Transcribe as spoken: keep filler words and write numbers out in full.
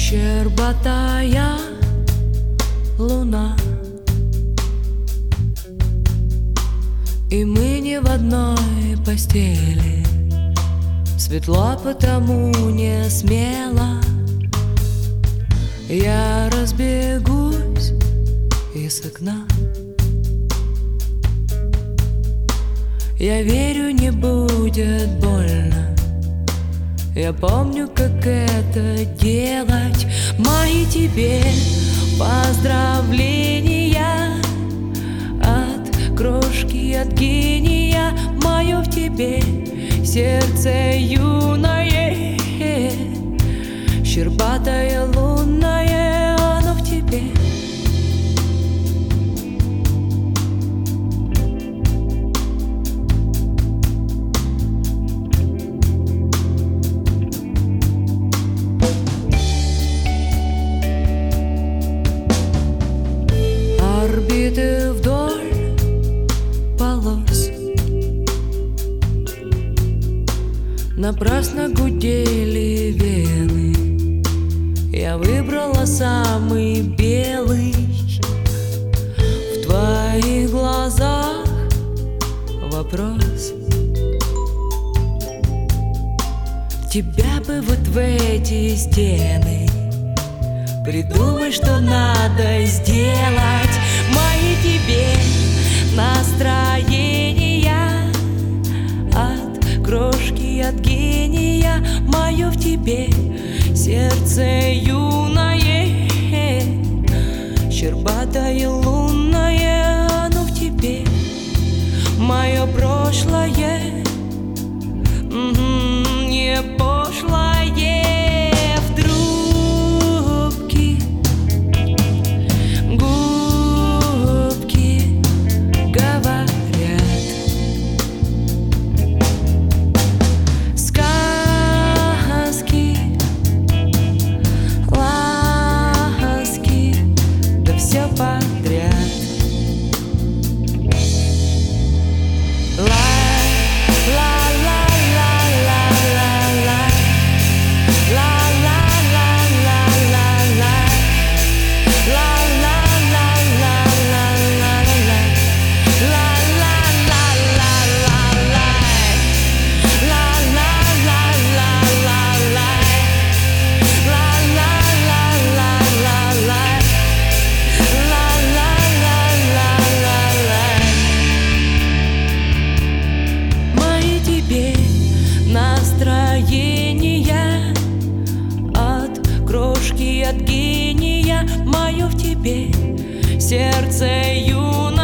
Щербатая луна, и мы не в одной постели. Светло, потому не смело я разбегусь из окна. Я верю, не будет больно. Я помню, как это делать. Мои тебе поздравления от крошки, от гения. Мое в тебе сердце юное, щербатое лунное, оно в тебе. Орбиты вдоль полос напрасно гудели вены. Я выбрала самый белый. В твоих глазах вопрос. Тебя бы вот в эти стены. Придумай, что надо сделать. Мои тебе настроения от крошки, от гения. Мое в тебе сердце юное, щербатое лунное, оно в тебе. Мое прошлое не пошлое. Все подряд. Настроения от крошки, от гения. Мое в тебе сердце юное.